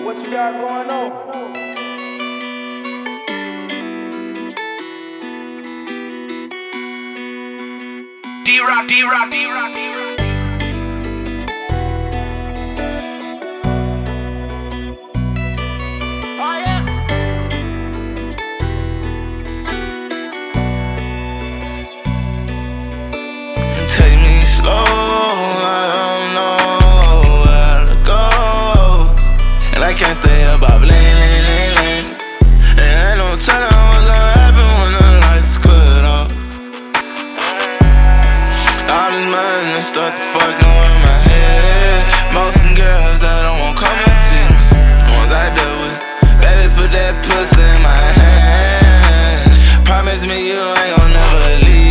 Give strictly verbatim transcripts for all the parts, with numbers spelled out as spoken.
what you got going on? D-Rock, D-Rock, D-Rock, D-Rock. Take me slow, I don't know where to go, and I can't stay up, I bling, bling, bling, bling. And ain't no telling what's gonna happen when the lights cut off. All this money start to fucking with my head. Most of them girls that don't want come and see me, the ones I deal with. Baby, put that pussy in my hand. Promise me you ain't gon' never leave.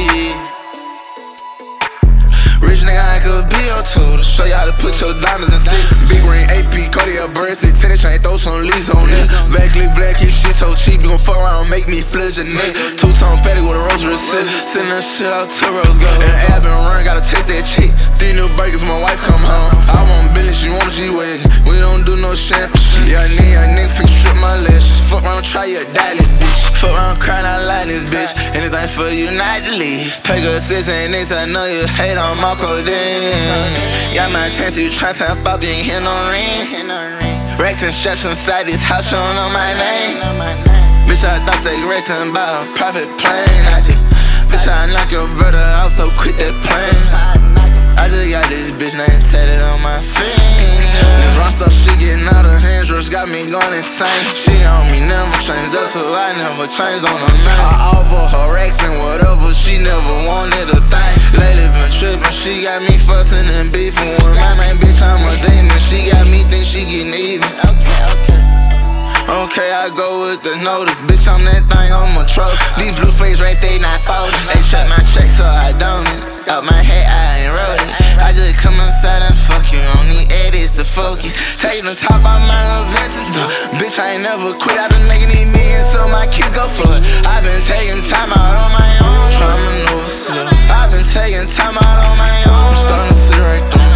Rich nigga, I could be your tool to show you how to put your diamonds in six. Big ring, A P, Cartier bracelet, tennis chain, throw some leaves on it. Back lip black, keep shit so cheap, you gon' fuck around, make me flip your neck. Two-tone fatty with a rosary sip, send that shit out to Rose Gold. And the ab and run, gotta chase that chick. Three new burgers, my wife come home. I want Billy, she want she wig. We don't do no shampoo shit. Yeah, I need a nigga, pick strip my lashes. Fuck around, try your dialysis, bitch. Fuck around, crying out loud this bitch. Anything for you not to leave. Pay good sis and niggas, I know you hate on my codeine. Got my chance, you try to tap up, you ain't hear no ring. Racks and straps inside this house, showing on my name. Bitch, I thought they racing by a private plane. I just, bitch, I knock your brother out so quick that plane. I just got this bitch name tatted on my finger. This run stuff shit getting out of hand, Rush got me going insane. She on me never changed up, so I never changed on her man. I offer her racks and whatever, she never wanted a thing. Lately been trippin', she got me fussing and beefing with my main bitch. I'm a demon, she got me think she getting even. Okay, okay. Okay, I go with the notice, bitch, I'm that thing on my throat. These blue face right, they not folding. They shut my check so I don't it. Out my head, I ain't wrote it. I just come inside and fuck you on the edits to focus. Take the top off my events and do. Bitch, I ain't never quit, I been making these millions so my kids go for it. I been taking time out on my own, tryna maneuver slow. I been taking time out on my own, I'm starting to sit right there.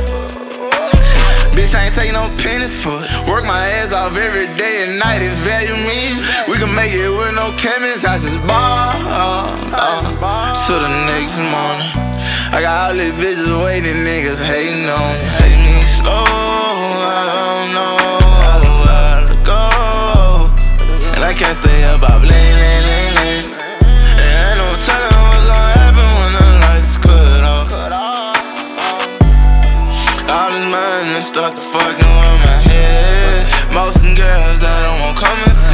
Bitch, I ain't taking no pennies for it. Work my ass off every day and night, it value me. We can make it with no chemists, I just ball uh, to the next morning. I got all these bitches waiting, niggas hating on me. Take me slow, I don't know where to go, and I can't stay up, I bling, bling, bling, bling. And ain't no telling what's gonna happen when the lights cut off. All this money start to fucking with my head. Most of them girls that don't want come and